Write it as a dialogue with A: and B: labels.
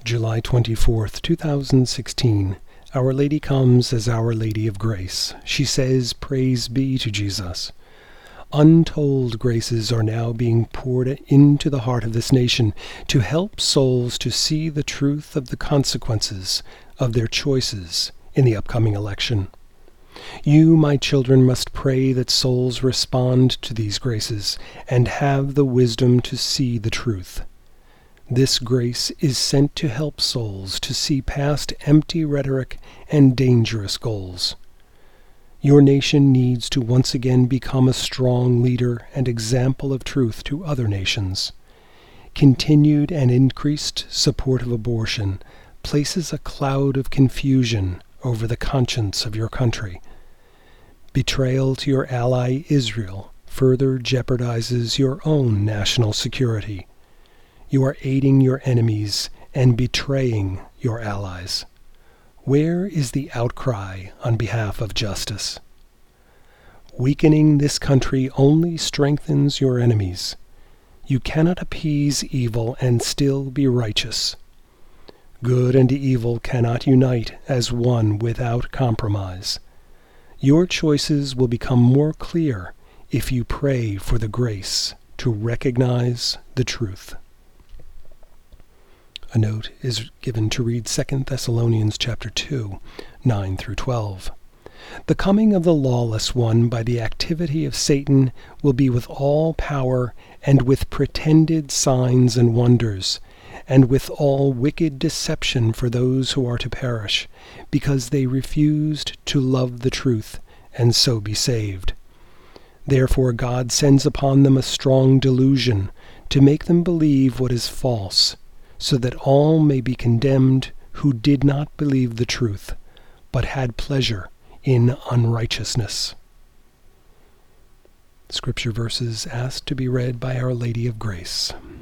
A: July 24th, 2016. Our Lady comes as Our Lady of Grace. She says, "Praise be to Jesus." Untold graces are now being poured into the heart of this nation to help souls to see the truth of the consequences of their choices in the upcoming election. You, my children, must pray that souls respond to these graces and have the wisdom to see the truth. This grace is sent to help souls to see past empty rhetoric and dangerous goals. Your nation needs to once again become a strong leader and example of truth to other nations. Continued and increased support of abortion places a cloud of confusion over the conscience of your country. Betrayal to your ally Israel further jeopardizes your own national security. You are aiding your enemies and betraying your allies. Where is the outcry on behalf of justice? Weakening this country only strengthens your enemies. You cannot appease evil and still be righteous. Good and evil cannot unite as one without compromise. Your choices will become more clear if you pray for the grace to recognize the truth. A note is given to read 2 Thessalonians chapter 2, 9 through 12. The coming of the lawless one by the activity of Satan will be with all power and with pretended signs and wonders, and with all wicked deception for those who are to perish, because they refused to love the truth and so be saved. Therefore God sends upon them a strong delusion to make them believe what is false, so that all may be condemned who did not believe the truth, but had pleasure in unrighteousness. Scripture verses asked to be read by Our Lady of Grace.